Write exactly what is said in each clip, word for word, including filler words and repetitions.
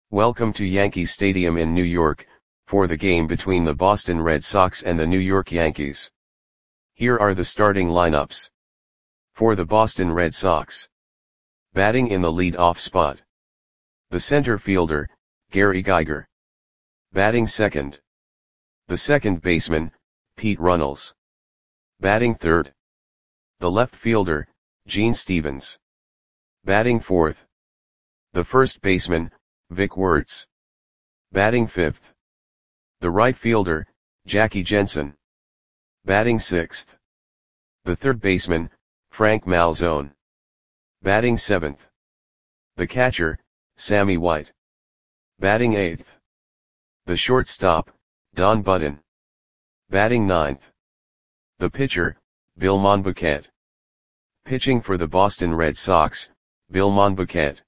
Welcome to Yankee Stadium in New York, for the game between the Boston Red Sox and the New York Yankees. Here are the starting lineups. For the Boston Red Sox. Batting in the lead-off spot. The center fielder, Gary Geiger. Batting second. The second baseman, Pete Runnels. Batting third. The left fielder, Gene Stevens. Batting fourth. The first baseman, Vic Wertz. Batting fifth. The right fielder, Jackie Jensen. Batting sixth. The third baseman, Frank Malzone. Batting seventh. The catcher, Sammy White. Batting eighth. The shortstop, Don Button. Batting ninth. The pitcher, Bill Monbouquet. Pitching for the Boston Red Sox, Bill Monbouquet.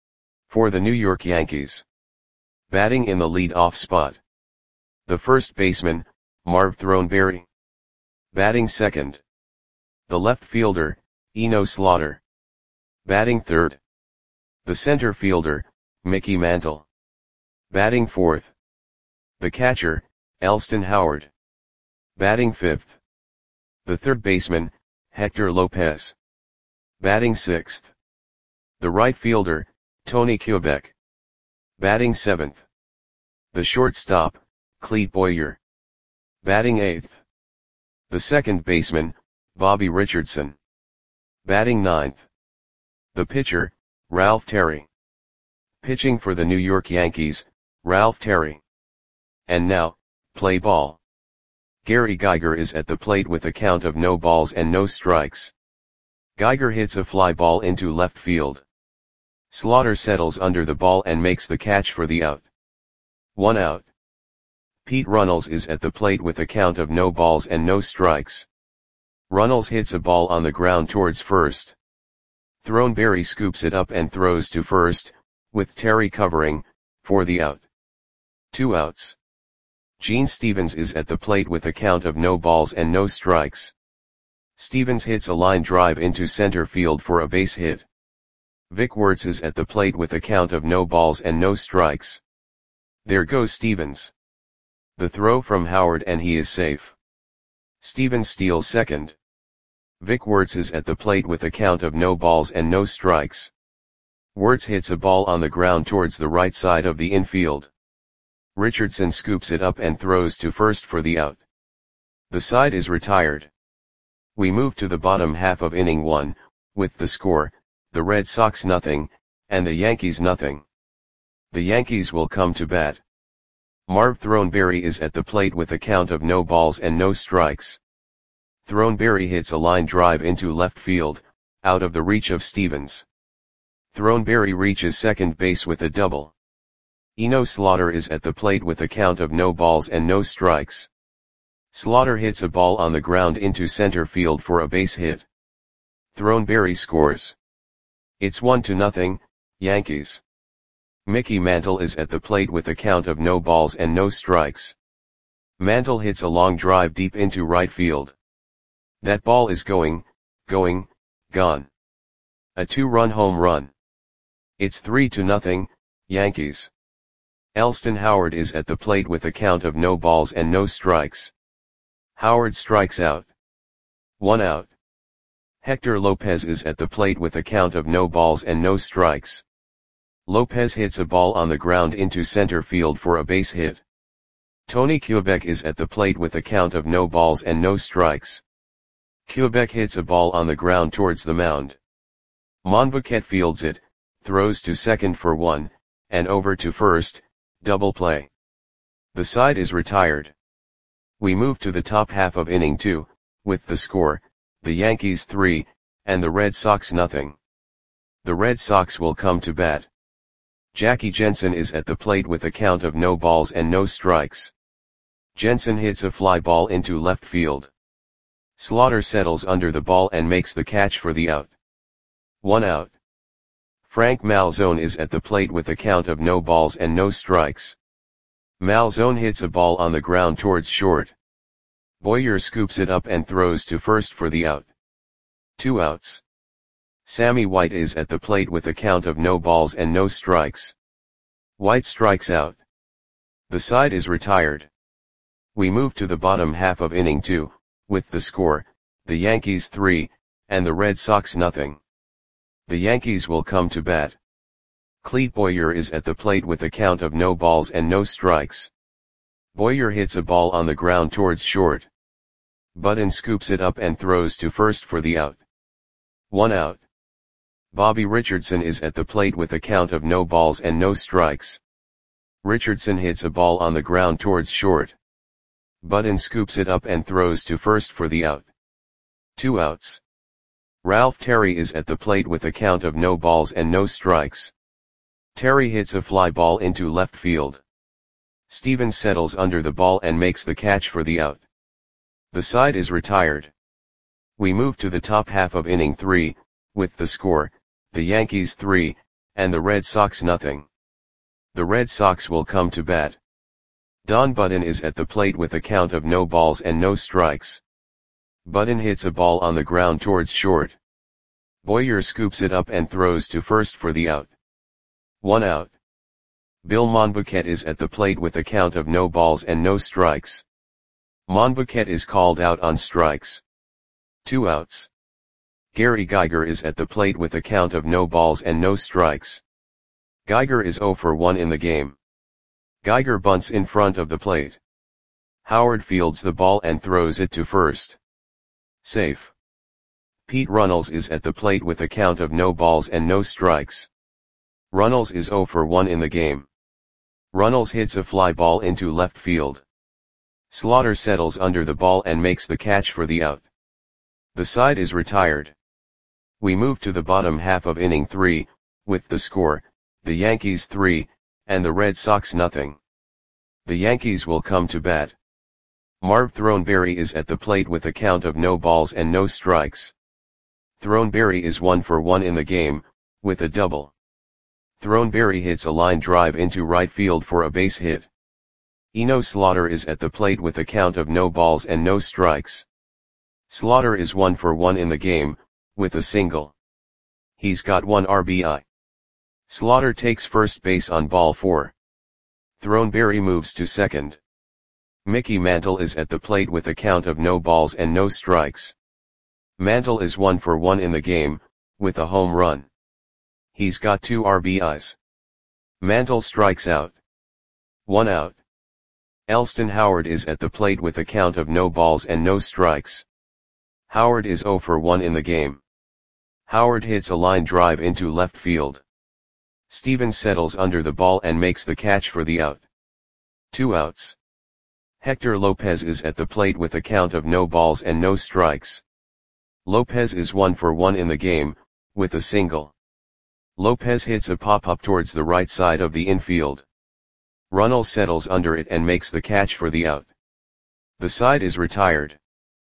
For the New York Yankees. Batting in the lead-off spot. The first baseman, Marv Throneberry. Batting second. The left fielder, Eno Slaughter. Batting third. The center fielder, Mickey Mantle. Batting fourth. The catcher, Elston Howard. Batting fifth. The third baseman, Hector Lopez. Batting sixth. The right fielder, Tony Kubek. Batting seventh. The shortstop, Clete Boyer. Batting eighth. The second baseman, Bobby Richardson. Batting ninth. The pitcher, Ralph Terry. Pitching for the New York Yankees, Ralph Terry. And now, play ball. Gary Geiger is at the plate with a count of no balls and no strikes. Geiger hits a fly ball into left field. Slaughter settles under the ball and makes the catch for the out. One out. Pete Runnels is at the plate with a count of no balls and no strikes. Runnels hits a ball on the ground towards first. Throneberry scoops it up and throws to first, with Terry covering, for the out. Two outs. Gene Stevens is at the plate with a count of no balls and no strikes. Stevens hits a line drive into center field for a base hit. Vic Wertz is at the plate with a count of no balls and no strikes. There goes Stevens. The throw from Howard and he is safe. Stevens steals second. Vic Wertz is at the plate with a count of no balls and no strikes. Wertz hits a ball on the ground towards the right side of the infield. Richardson scoops it up and throws to first for the out. The side is retired. We move to the bottom half of inning one, with the score, the Red Sox nothing, and the Yankees nothing. The Yankees will come to bat. Marv Throneberry is at the plate with a count of no balls and no strikes. Throneberry hits a line drive into left field, out of the reach of Stevens. Throneberry reaches second base with a double. Eno Slaughter is at the plate with a count of no balls and no strikes. Slaughter hits a ball on the ground into center field for a base hit. Throneberry scores. It's one to nothing, Yankees. Mickey Mantle is at the plate with a count of no balls and no strikes. Mantle hits a long drive deep into right field. That ball is going, going, gone. A two-run home run. It's three to nothing, Yankees. Elston Howard is at the plate with a count of no balls and no strikes. Howard strikes out. One out. Hector Lopez is at the plate with a count of no balls and no strikes. Lopez hits a ball on the ground into center field for a base hit. Tony Kubek is at the plate with a count of no balls and no strikes. Kubek hits a ball on the ground towards the mound. Monbouquet fields it, throws to second for one, and over to first, double play. The side is retired. We move to the top half of inning two, with the score, the Yankees three, and the Red Sox nothing. The Red Sox will come to bat. Jackie Jensen is at the plate with a count of no balls and no strikes. Jensen hits a fly ball into left field. Slaughter settles under the ball and makes the catch for the out. One out. Frank Malzone is at the plate with a count of no balls and no strikes. Malzone hits a ball on the ground towards short. Boyer scoops it up and throws to first for the out. Two outs. Sammy White is at the plate with a count of no balls and no strikes. White strikes out. The side is retired. We move to the bottom half of inning two, with the score, the Yankees three, and the Red Sox nothing. The Yankees will come to bat. Clete Boyer is at the plate with a count of no balls and no strikes. Boyer hits a ball on the ground towards short. Button scoops it up and throws to first for the out. One out. Bobby Richardson is at the plate with a count of no balls and no strikes. Richardson hits a ball on the ground towards short. Button scoops it up and throws to first for the out. Two outs. Ralph Terry is at the plate with a count of no balls and no strikes. Terry hits a fly ball into left field. Stevens settles under the ball and makes the catch for the out. The side is retired. We move to the top half of inning three, with the score, the Yankees three, and the Red Sox nothing. The Red Sox will come to bat. Don Button is at the plate with a count of no balls and no strikes. Button hits a ball on the ground towards short. Boyer scoops it up and throws to first for the out. One out. Bill Monbouquet is at the plate with a count of no balls and no strikes. Monbouquet is called out on strikes. Two outs. Gary Geiger is at the plate with a count of no balls and no strikes. Geiger is zero for one in the game. Geiger bunts in front of the plate. Howard fields the ball and throws it to first. Safe. Pete Runnels is at the plate with a count of no balls and no strikes. Runnels is zero for one in the game. Runnels hits a fly ball into left field. Slaughter settles under the ball and makes the catch for the out. The side is retired. We move to the bottom half of inning three, with the score, the Yankees three, and the Red Sox nothing. The Yankees will come to bat. Marv Throneberry is at the plate with a count of no balls and no strikes. Throneberry is one for one in the game, with a double. Throneberry hits a line drive into right field for a base hit. Eno Slaughter is at the plate with a count of no balls and no strikes. Slaughter is one for one in the game, with a single. He's got one R B I. Slaughter takes first base on ball four. Throneberry moves to second. Mickey Mantle is at the plate with a count of no balls and no strikes. Mantle is one for one in the game, with a home run. He's got two R B Is. Mantle strikes out. One out. Elston Howard is at the plate with a count of no balls and no strikes. Howard is zero for one in the game. Howard hits a line drive into left field. Stevens settles under the ball and makes the catch for the out. Two outs. Hector Lopez is at the plate with a count of no balls and no strikes. Lopez is one for one in the game, with a single. Lopez hits a pop-up towards the right side of the infield. Runnels settles under it and makes the catch for the out. The side is retired.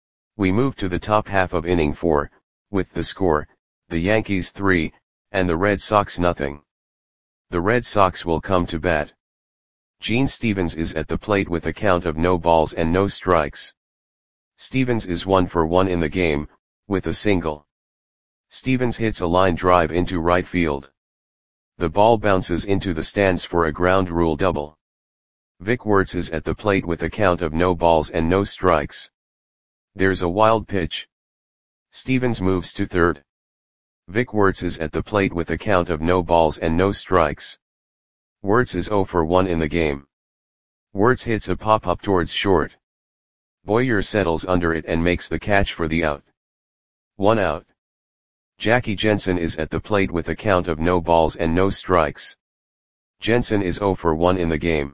We move to the top half of inning four, with the score, the Yankees three, and the Red Sox nothing. The Red Sox will come to bat. Gene Stevens is at the plate with a count of no balls and no strikes. Stevens is one for one in the game, with a single. Stevens hits a line drive into right field. The ball bounces into the stands for a ground rule double. Vic Wertz is at the plate with a count of no balls and no strikes. There's a wild pitch. Stevens moves to third. Vic Wertz is at the plate with a count of no balls and no strikes. Wertz is zero for one in the game. Wertz hits a pop-up towards short. Boyer settles under it and makes the catch for the out. One out. Jackie Jensen is at the plate with a count of no balls and no strikes. Jensen is zero for one in the game.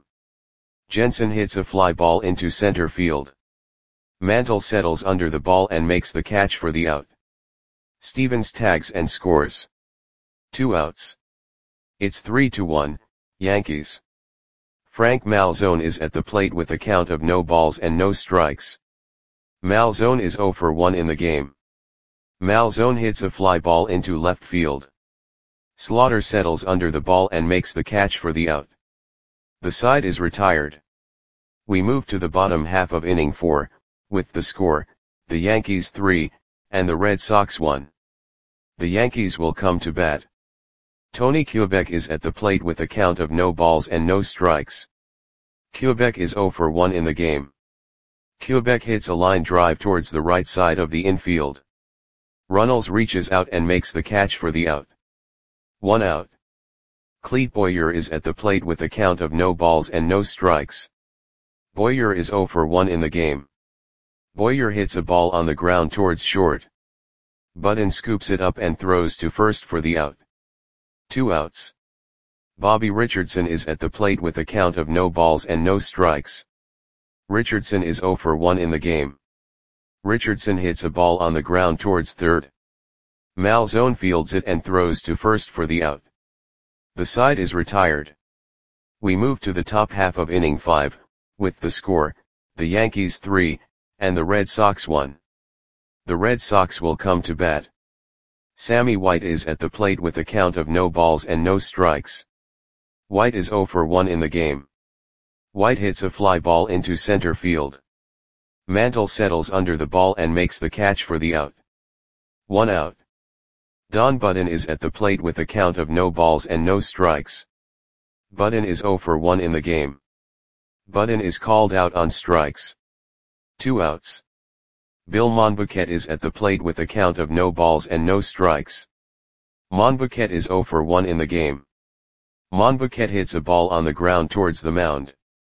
Jensen hits a fly ball into center field. Mantle settles under the ball and makes the catch for the out. Stevens tags and scores. Two outs. It's three to one, Yankees. Frank Malzone is at the plate with a count of no balls and no strikes. Malzone is zero for one in the game. Malzone hits a fly ball into left field. Slaughter settles under the ball and makes the catch for the out. The side is retired. We move to the bottom half of inning four, with the score, the Yankees three, and the Red Sox one. The Yankees will come to bat. Tony Quebec is at the plate with a count of no balls and no strikes. Quebec is zero for one in the game. Quebec hits a line drive towards the right side of the infield. Runnels reaches out and makes the catch for the out. One out. Clete Boyer is at the plate with a count of no balls and no strikes. Boyer is zero for one in the game. Boyer hits a ball on the ground towards short. Button scoops it up and throws to first for the out. Two outs. Bobby Richardson is at the plate with a count of no balls and no strikes. Richardson is zero for one in the game. Richardson hits a ball on the ground towards third. Malzone fields it and throws to first for the out. The side is retired. We move to the top half of inning five, with the score, the Yankees three, and the Red Sox one. The Red Sox will come to bat. Sammy White is at the plate with a count of no balls and no strikes. White is zero for one in the game. White hits a fly ball into center field. Mantle settles under the ball and makes the catch for the out. One out. Don Button is at the plate with a count of no balls and no strikes. Button is zero for one in the game. Button is called out on strikes. Two outs. Bill Monbouquet is at the plate with a count of no balls and no strikes. Monbouquet is zero for one in the game. Monbouquet hits a ball on the ground towards the mound.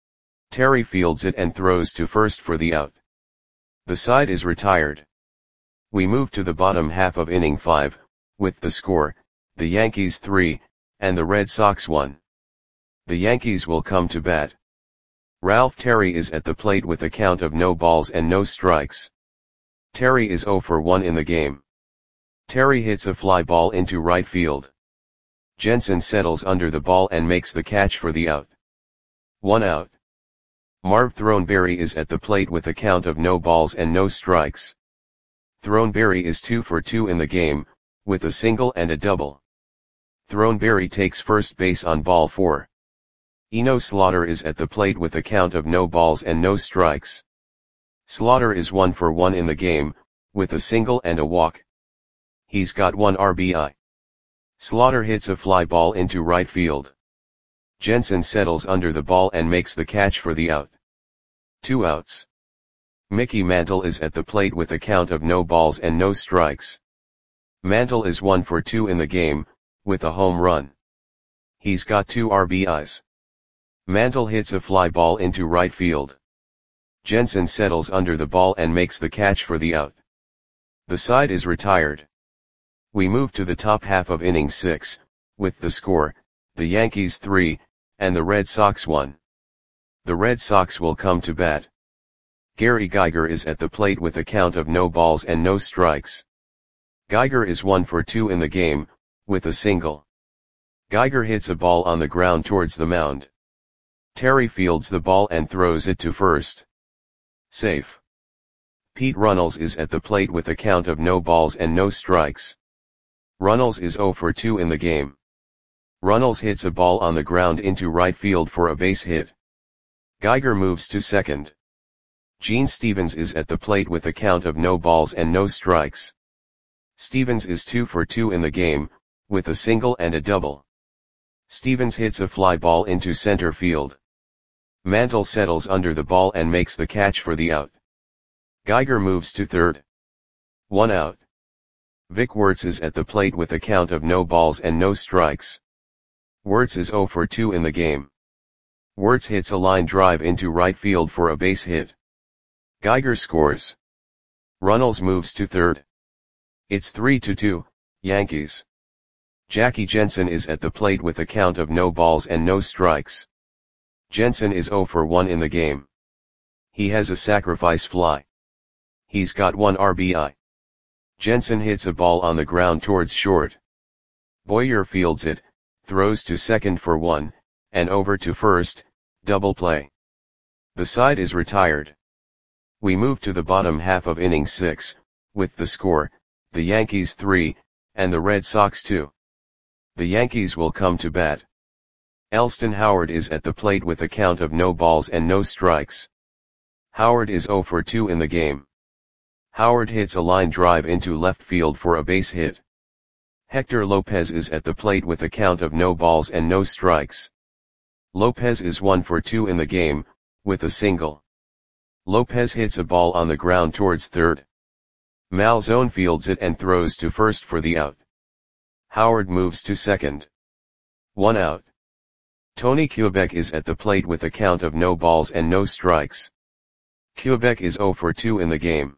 Terry fields it and throws to first for the out. The side is retired. We move to the bottom half of inning five, with the score, the Yankees three, and the Red Sox one. The Yankees will come to bat. Ralph Terry is at the plate with a count of no balls and no strikes. Terry is zero for one in the game. Terry hits a fly ball into right field. Jensen settles under the ball and makes the catch for the out. One out. Marv Throneberry is at the plate with a count of no balls and no strikes. Throneberry is two for two in the game, with a single and a double. Throneberry takes first base on ball four. Eno Slaughter is at the plate with a count of no balls and no strikes. Slaughter is one for one in the game, with a single and a walk. He's got one R B I. Slaughter hits a fly ball into right field. Jensen settles under the ball and makes the catch for the out. Two outs. Mickey Mantle is at the plate with a count of no balls and no strikes. Mantle is one for two in the game, with a home run. He's got two R B Is. Mantle hits a fly ball into right field. Jensen settles under the ball and makes the catch for the out. The side is retired. We move to the top half of inning six, with the score, the Yankees three, and the Red Sox one. The Red Sox will come to bat. Gary Geiger is at the plate with a count of no balls and no strikes. Geiger is one for two in the game, with a single. Geiger hits a ball on the ground towards the mound. Terry fields the ball and throws it to first. Safe. Pete Runnels is at the plate with a count of no balls and no strikes. Runnels is zero for two in the game. Runnels hits a ball on the ground into right field for a base hit. Geiger moves to second. Gene Stevens is at the plate with a count of no balls and no strikes. Stevens is two for two in the game, with a single and a double. Stevens hits a fly ball into center field. Mantle settles under the ball and makes the catch for the out. Geiger moves to third. One out. Vic Wertz is at the plate with a count of no balls and no strikes. Wertz is zero for two in the game. Wertz hits a line drive into right field for a base hit. Geiger scores. Runnels moves to third. It's three to two, Yankees. Jackie Jensen is at the plate with a count of no balls and no strikes. Jensen is zero for one in the game. He has a sacrifice fly. He's got one R B I. Jensen hits a ball on the ground towards short. Boyer fields it, throws to second for one, and over to first, double play. The side is retired. We move to the bottom half of inning six, with the score, the Yankees three, and the Red Sox two. The Yankees will come to bat. Elston Howard is at the plate with a count of no balls and no strikes. Howard is zero for two in the game. Howard hits a line drive into left field for a base hit. Hector Lopez is at the plate with a count of no balls and no strikes. Lopez is one for two in the game, with a single. Lopez hits a ball on the ground towards third. Malzone fields it and throws to first for the out. Howard moves to second. One out. Tony Quebec is at the plate with a count of no balls and no strikes. Quebec is zero for two in the game.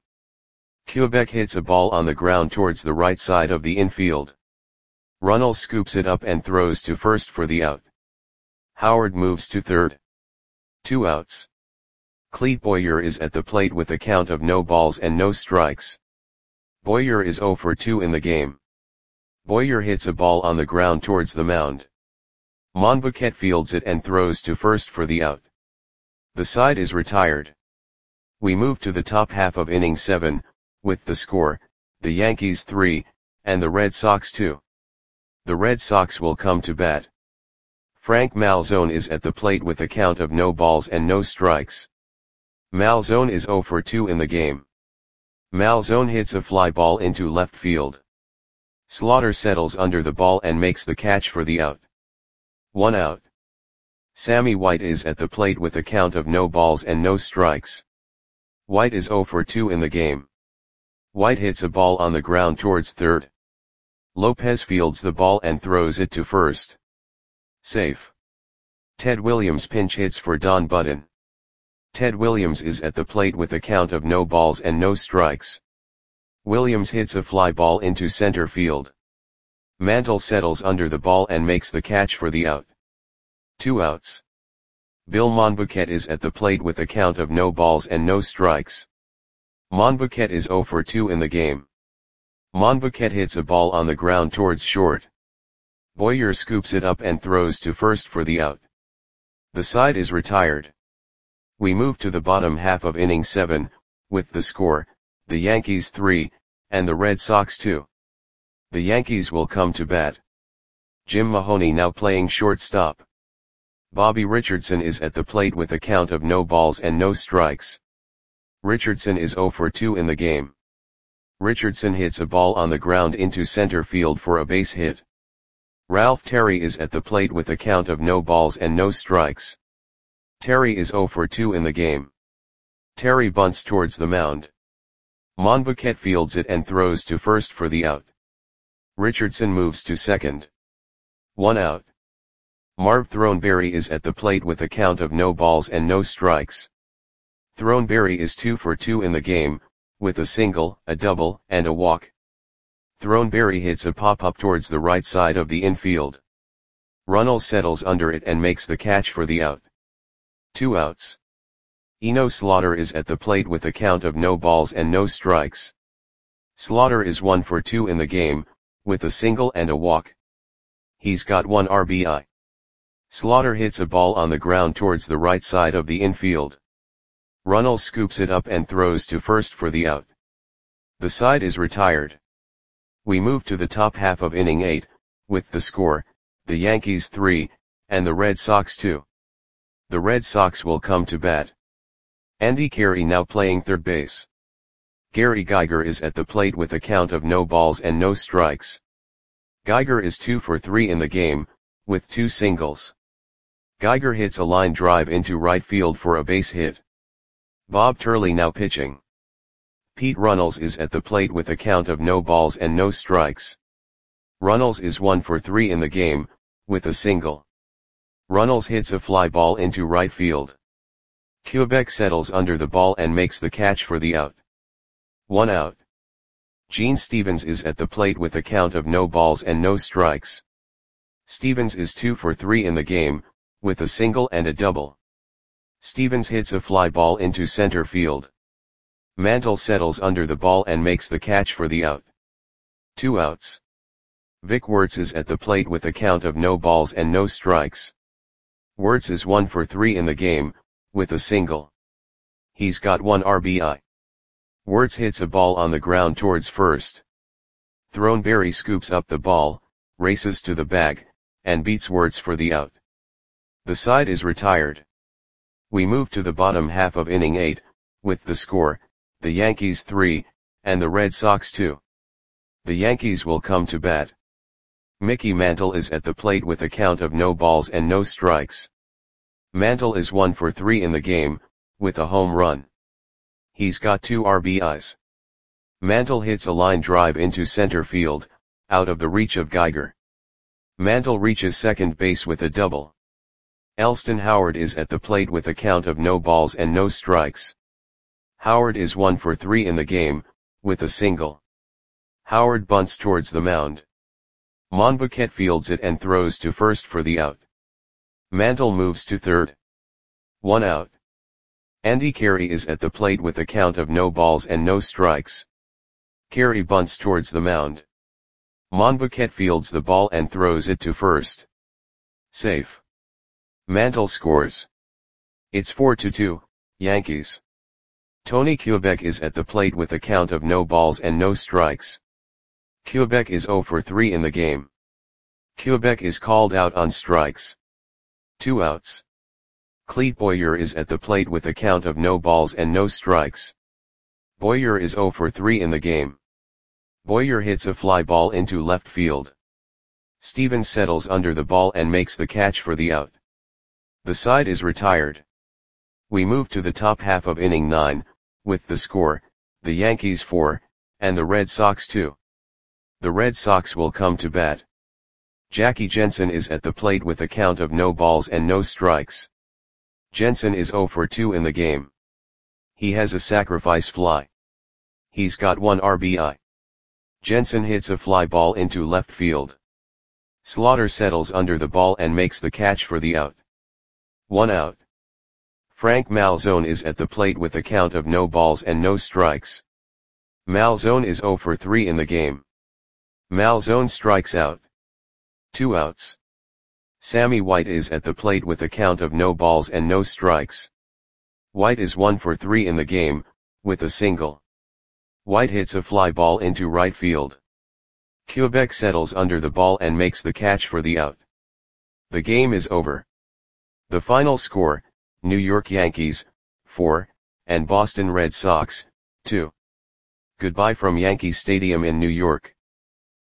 Quebec hits a ball on the ground towards the right side of the infield. Runnels scoops it up and throws to first for the out. Howard moves to third. Two outs. Clete Boyer is at the plate with a count of no balls and no strikes. Boyer is zero for two in the game. Boyer hits a ball on the ground towards the mound. Monbouquet fields it and throws to first for the out. The side is retired. We move to the top half of inning seven, with the score, the Yankees three, and the Red Sox two. The Red Sox will come to bat. Frank Malzone is at the plate with a count of no balls and no strikes. Malzone is zero for two in the game. Malzone hits a fly ball into left field. Slaughter settles under the ball and makes the catch for the out. One out. Sammy White is at the plate with a count of no balls and no strikes. White is zero for two in the game. White hits a ball on the ground towards third. Lopez fields the ball and throws it to first. Safe. Ted Williams pinch hits for Don Button. Ted Williams is at the plate with a count of no balls and no strikes. Williams hits a fly ball into center field. Mantle settles under the ball and makes the catch for the out. Two outs. Bill Monbouquet is at the plate with a count of no balls and no strikes. Monbouquet is zero for two in the game. Monbouquet hits a ball on the ground towards short. Boyer scoops it up and throws to first for the out. The side is retired. We move to the bottom half of inning seven, with the score, the Yankees three, and the Red Sox two. The Yankees will come to bat. Jim Mahoney now playing shortstop. Bobby Richardson is at the plate with a count of no balls and no strikes. Richardson is zero for two in the game. Richardson hits a ball on the ground into center field for a base hit. Ralph Terry is at the plate with a count of no balls and no strikes. Terry is zero for two in the game. Terry bunts towards the mound. Monbouquet fields it and throws to first for the out. Richardson moves to second. One out. Marv Throneberry is at the plate with a count of no balls and no strikes. Throneberry is two for two in the game, with a single, a double, and a walk. Throneberry hits a pop-up towards the right side of the infield. Runnels settles under it and makes the catch for the out. Two outs. Eno Slaughter is at the plate with a count of no balls and no strikes. Slaughter is one for two in the game, with a single and a walk. He's got one R B I. Slaughter hits a ball on the ground towards the right side of the infield. Runnels scoops it up and throws to first for the out. The side is retired. We move to the top half of inning eight, with the score, the Yankees three, and the Red Sox two. The Red Sox will come to bat. Andy Carey now playing third base. Gary Geiger is at the plate with a count of no balls and no strikes. Geiger is two for three in the game, with two singles. Geiger hits a line drive into right field for a base hit. Bob Turley now pitching. Pete Runnels is at the plate with a count of no balls and no strikes. Runnels is one for three in the game, with a single. Runnels hits a fly ball into right field. Quebec settles under the ball and makes the catch for the out. One out. Gene Stevens is at the plate with a count of no balls and no strikes. Stevens is two for three in the game, with a single and a double. Stevens hits a fly ball into center field. Mantle settles under the ball and makes the catch for the out. Two outs. Vic Wertz is at the plate with a count of no balls and no strikes. Wertz is one for three in the game, with a single. He's got one R B I. Wertz hits a ball on the ground towards first. Throneberry scoops up the ball, races to the bag, and beats Wertz for the out. The side is retired. We move to the bottom half of inning eight, with the score, the Yankees three, and the Red Sox two. The Yankees will come to bat. Mickey Mantle is at the plate with a count of no balls and no strikes. Mantle is one for three in the game, with a home run. He's got two R B Is. Mantle hits a line drive into center field, out of the reach of Geiger. Mantle reaches second base with a double. Elston Howard is at the plate with a count of no balls and no strikes. Howard is one for three in the game, with a single. Howard bunts towards the mound. Monbouquet fields it and throws to first for the out. Mantle moves to third. One out. Andy Carey is at the plate with a count of no balls and no strikes. Carey bunts towards the mound. Monbouquet fields the ball and throws it to first. Safe. Mantle scores. It's four to two, Yankees. Tony Kubek is at the plate with a count of no balls and no strikes. Kubek is zero for three in the game. Kubek is called out on strikes. Two outs. Clete Boyer is at the plate with a count of no balls and no strikes. Boyer is zero for three in the game. Boyer hits a fly ball into left field. Stevens settles under the ball and makes the catch for the out. The side is retired. We move to the top half of inning nine, with the score, the Yankees four, and the Red Sox two. The Red Sox will come to bat. Jackie Jensen is at the plate with a count of no balls and no strikes. Jensen is zero for two in the game. He has a sacrifice fly. He's got one R B I. Jensen hits a fly ball into left field. Slaughter settles under the ball and makes the catch for the out. One out. Frank Malzone is at the plate with a count of no balls and no strikes. Malzone is zero for three in the game. Malzone strikes out. Two outs. Sammy White is at the plate with a count of no balls and no strikes. White is one for three in the game, with a single. White hits a fly ball into right field. Kubek settles under the ball and makes the catch for the out. The game is over. The final score, New York Yankees, four, and Boston Red Sox, two. Goodbye from Yankee Stadium in New York.